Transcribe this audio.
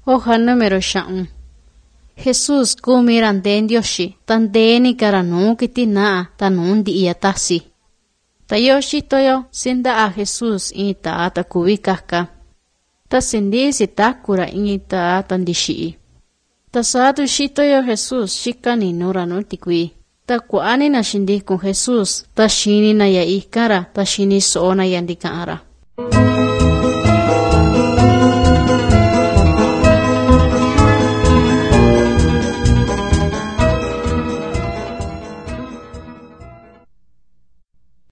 Hoja número 6. Jesus kumiran den Dioshi, tan deni karanu kitina tanun di iya tasi. Tayoshi toyo sinda a Jesus ita ta kuwikaka. Ta sindi sitakura ita tan dishi. Ta sadu shitoyo Jesus shikani nuranu tikwi. Ta kuani na shindi con Jesus, ta shini na ya ikara, ta shini soona yandikara.